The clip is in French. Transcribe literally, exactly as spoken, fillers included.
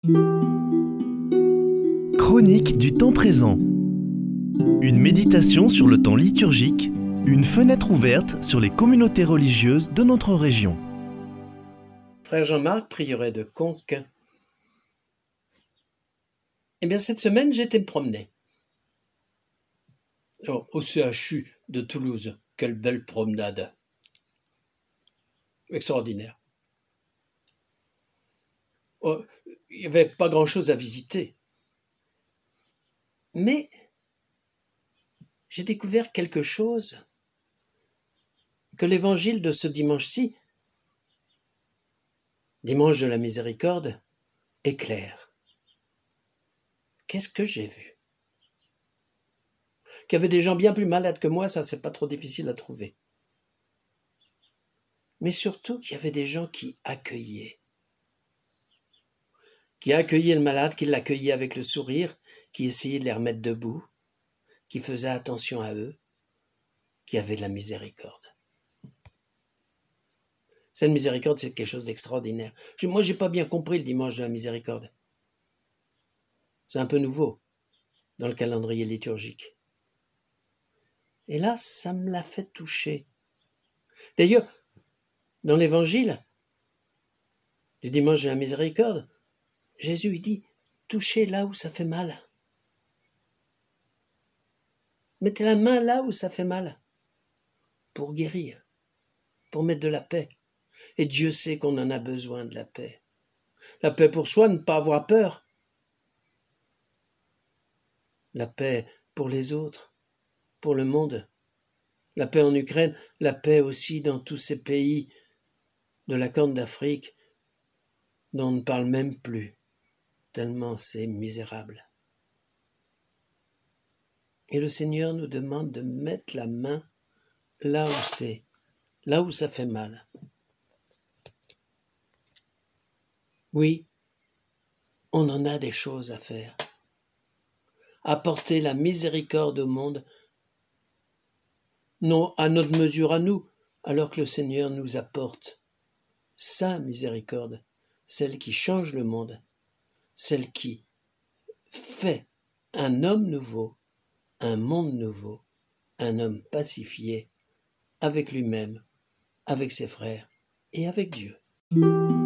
Chronique du temps présent. Une méditation sur le temps liturgique, une fenêtre ouverte sur les communautés religieuses de notre région. Frère Jean-Marc, prieuré de Conques. Eh bien, cette semaine, j'étais me promener. Oh, au C H U de Toulouse. Quelle belle promenade. Extraordinaire. Oh, il n'y avait pas grand-chose à visiter. Mais j'ai découvert quelque chose que l'évangile de ce dimanche-ci, dimanche de la miséricorde, éclaire. Qu'est-ce que j'ai vu? Qu'il y avait des gens bien plus malades que moi, ça c'est pas trop difficile à trouver. Mais surtout qu'il y avait des gens qui accueillaient. Qui accueillaient le malade, qui l'accueillaient avec le sourire, qui essayaient de les remettre debout, qui faisaient attention à eux, qui avaient de la miséricorde. Cette miséricorde, c'est quelque chose d'extraordinaire. Je, moi, j'ai pas bien compris le dimanche de la miséricorde. C'est un peu nouveau dans le calendrier liturgique. Et là, ça me l'a fait toucher. D'ailleurs, dans l'évangile du dimanche de la miséricorde, Jésus il dit « Touchez là où ça fait mal. Mettez la main là où ça fait mal pour guérir, pour mettre de la paix. Et Dieu sait qu'on en a besoin de la paix. La paix pour soi, ne pas avoir peur. La paix pour les autres, pour le monde. La paix en Ukraine, la paix aussi dans tous ces pays de la Corne d'Afrique dont on ne parle même plus, tellement c'est misérable. Et le Seigneur nous demande de mettre la main là où c'est, là où ça fait mal. Oui, on en a des choses à faire. Apporter la miséricorde au monde, non à notre mesure à nous, alors que le Seigneur nous apporte sa miséricorde, celle qui change le monde, celle qui fait un homme nouveau, un monde nouveau, un homme pacifié avec lui-même, avec ses frères et avec Dieu.